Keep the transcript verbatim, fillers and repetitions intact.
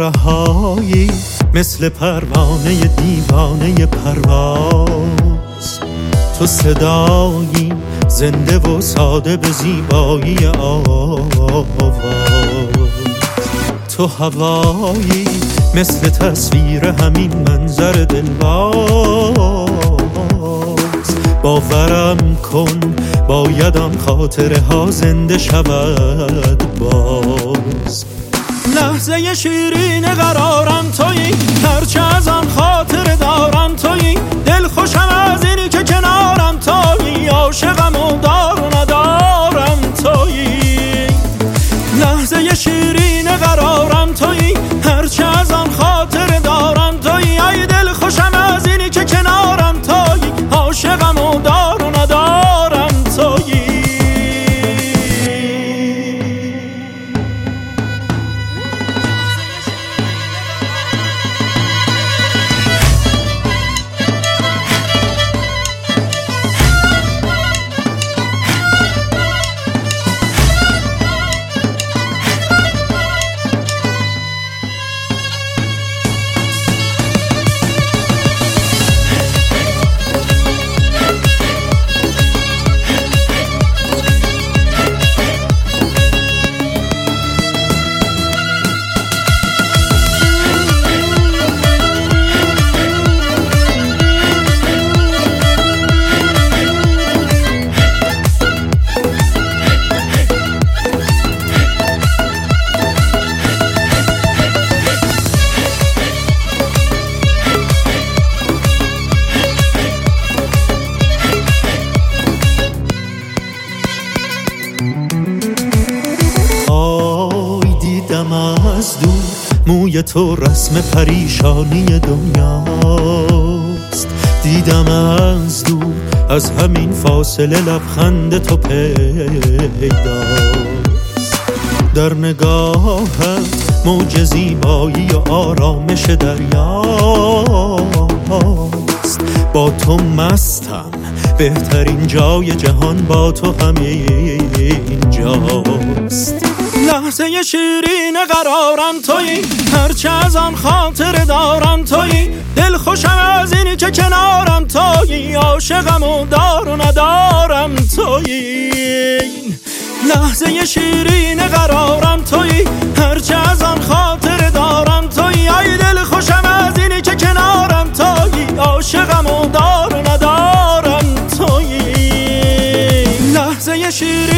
رهایی مثل پروانه دیوانه پرواز. تو صدایی زنده و ساده به زیبایی آواز. تو هوایی مثل تصویر همین منظر دلواز. باورم کن بایدم خاطره ها زنده شود باز. لحظه شیرین قرارم تویی، هرچه ازم خاطره دارم تویی. دل خوشم از اینی که کنارم تویی، عاشقم و دار و ندارم تویی. لحظه شیرین قرارم تویی، هرچه ازم خاطره دارم تویی. ای دل خوشم از اینی که کنارم تویی، عاشقم و دار و ندارم تویی. از دور موی تو رسم پریشانی دنیاست. دیدم از دور از همین فاصله لبخند تو پیداست. در نگاهت موج زیبایی و آرامش دریاست. با تو مستم، بهترین جای جهان با تو همین جاست. لحظه شیرین قرارم تویی، هرچه ازم خاطره دارم تویی. دل خوشم از اینی که کنارم تویی، عاشقم و دار و ندارم تویی. لحظه شیرین قرارم تویی، هرچه ازم خاطره دارم تویی. ای دل خوشم از اینی که کنارم تویی، عاشقم و دار و ندارم تویی. لحظه شیرین